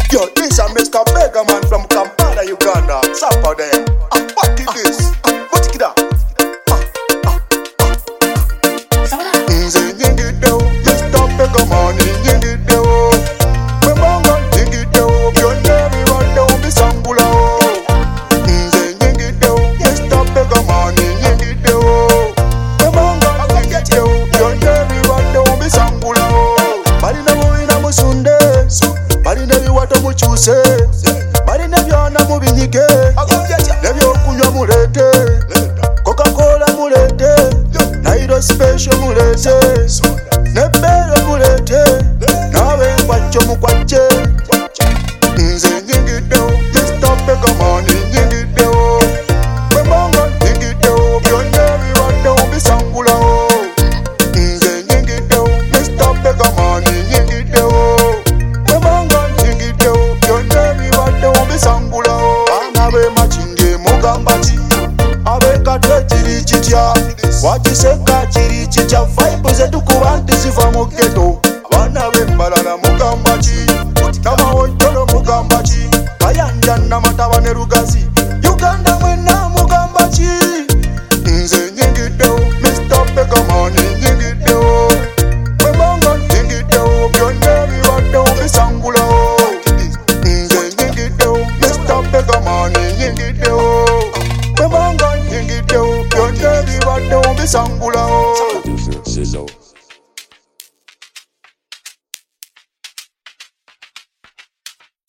Yo, this is Mr. Beggarman from Kampala, Uganda. Sapa there. What is this? What is that? Nze nyingideo, Mr. Beggarman nyingideo. Memanga nyingideo, byonna biwaddewo bisangulawo. Nze nyingideo, Mr. Beggarman nyingideo. Memanga nyingideo, byonna biwaddewo bisangulawo. Balina bubina musunde, balina biwato mukyuse, balina byonna mubinyige, nebyokunywa mulete, Coca-Cola mulete, Nairo special mulete, nebbeere mulete, n'ab'enkwajjo mukwajje. Nze nyingiddewo, Mr. Beggarman nyingiddewo. Memanga nyingiddewo, byonna biwaddewo bisangulawo. Nze nyingiddewo, Mr. Beggarman nyingiddewo. Memanga nyingiddewo, byonna biwaddewo bisangulawo. Baana b'e Makindye mugamba ki? Ab'e kiri kitya? Wakiseka kiri kitya? Vibe zetukuba nti ziva mu ghetto. Abaana b'e Mbarara mugamba ki? Namawojjolo mugamba ki? Kayanja Namataba ne Lugazi, Uganda mwenna mugamba ki? Nze nyingiddewo, Mr. Beggarman nyingiddewo. Memanga nyingiddewo, byonna biwaddewo bisangulawo. Nze nyingiddewo, Mr. Beggarman nyingiddewo. Memanga nyingiddewo, byonna biwaddewo bisangulawo.